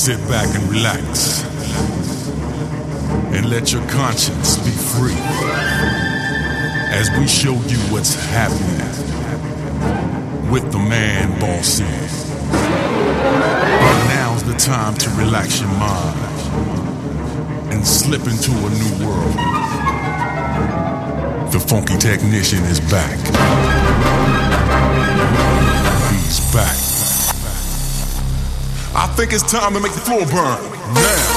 Sit back and relax, and let your conscience be free as we show you what's happening with the man Boss Man. Now's the time to relax your mind and slip into a new world. The funky technician is back. He's back. I think it's time to make the floor burn. Now.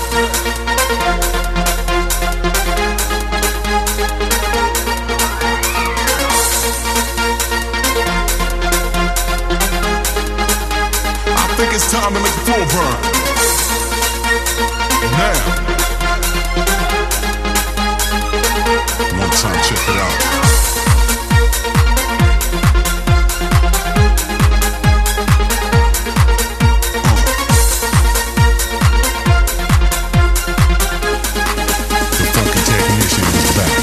It's time to make the floor burn. Now. One time, check it out. The funky technician is back.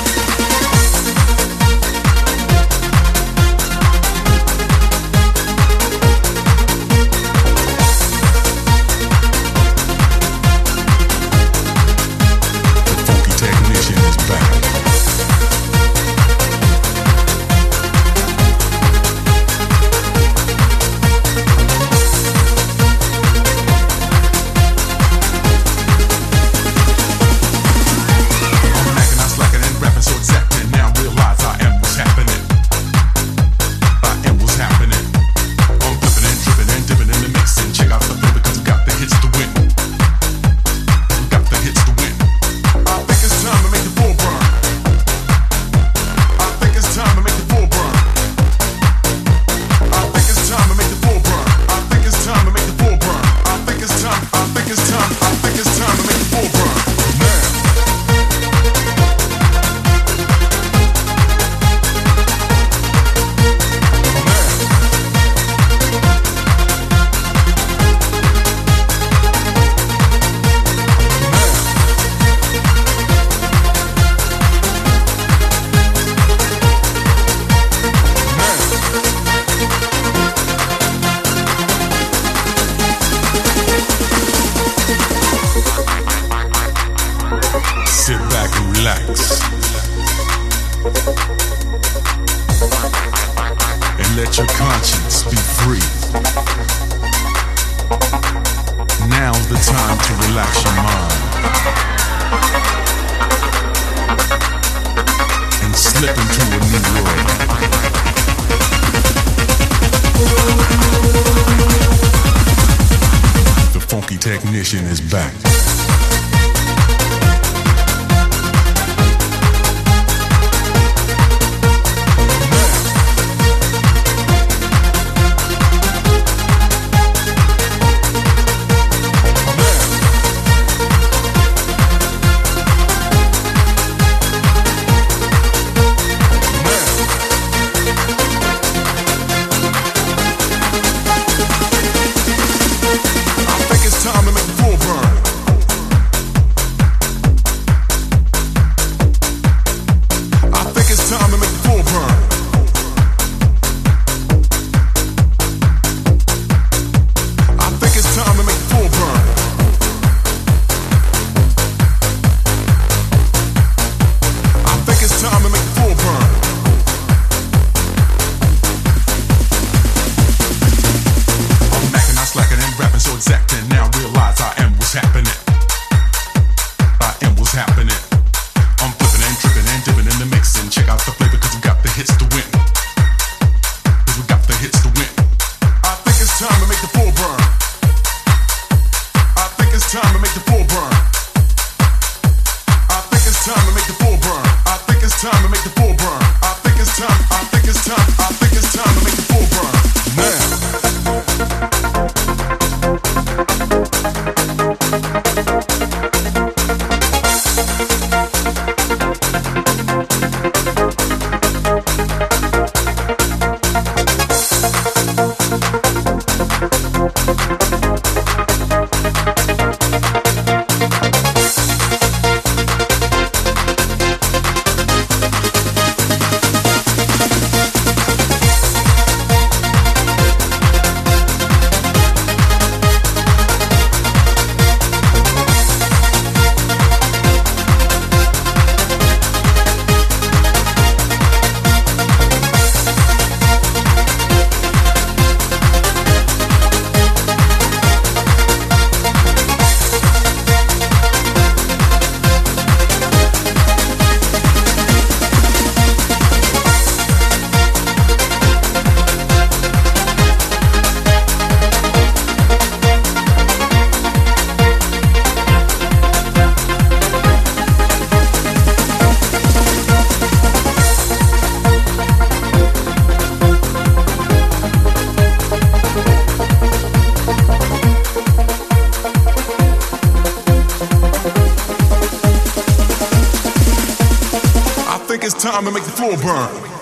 Sit back and relax, and let your conscience be free. Now's the time to relax your mind and slip into a new world. The funky technician is back. Time to make the floor burn. time and make the floor burn.